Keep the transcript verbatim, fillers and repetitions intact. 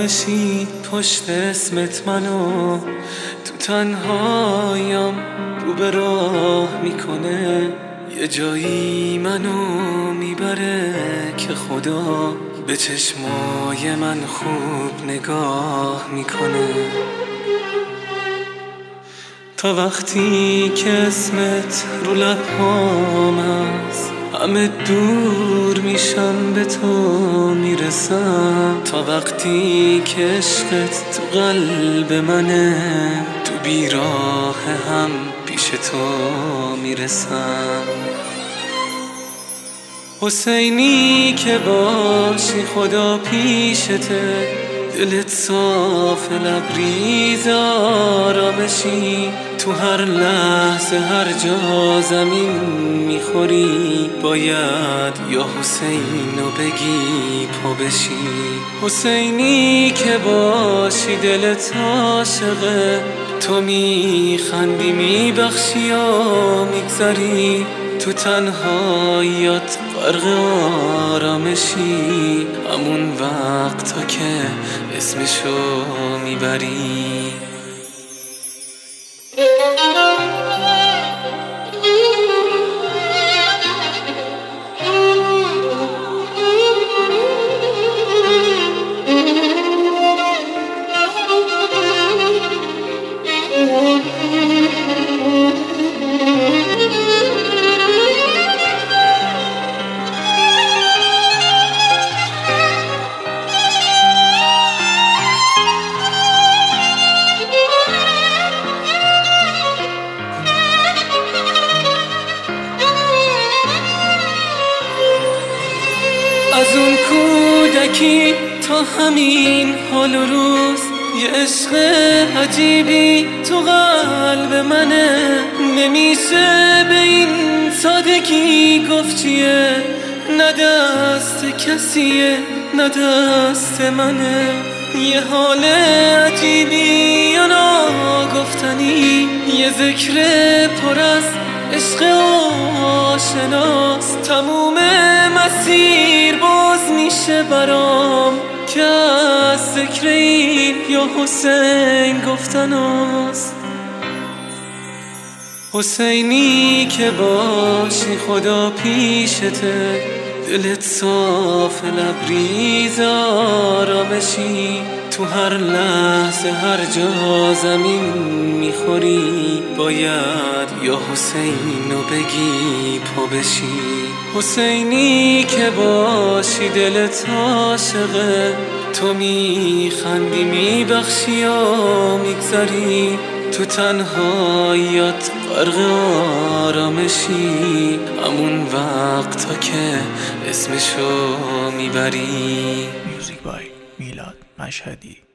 آرامشی پشت اسمت منو تو تنهایم رو به راه میکنه، یه جایی منو میبره که خدا به چشمای من خوب نگاه میکنه. تا وقتی که اسمت رو لبهام هست همه دور میشن به تو میرسم. تا وقتی که عشقت تو قلب منه تو بیراه هم پیش تو میرسم. حسینی که باشی خدا پیشته، دلت صاف لبریز آرامشی، تو هر لحظه هر جا زمین میخوری باید یا حسینو بگی پا بشی. حسینی که باشی دلت عاشقه، تو میخندی میبخشی و میگذری، تو تنهاییات غرق آرامشی، همون وقتا که اسمشو میبری. از اون کودکی تا همین حال و روز یه عشق عجیبی تو قلب منه، نمیشه به این سادگی گفت چیه، نه دست کسیه نه دست منه. یه حال عجیبی یا ناگفتنی، یه ذکر پر از عشق آشناست، تموم مسیر باز میشه برام که از ذکر این یا حسین گفتن است. حسینی که باشی خدا پیشته، دلت صاف لبریز آرامشی، تو هر لحظه هر جا زمین میخوری باید یا حسینو بگی پا بشی. حسینی که باشی دلت عاشقه، تو میخندی میبخشی و میگذری، تو تنهاییات غرق آرامشی، همون وقتا که اسمشو میبری. موزیک بای میلاد مشهدی.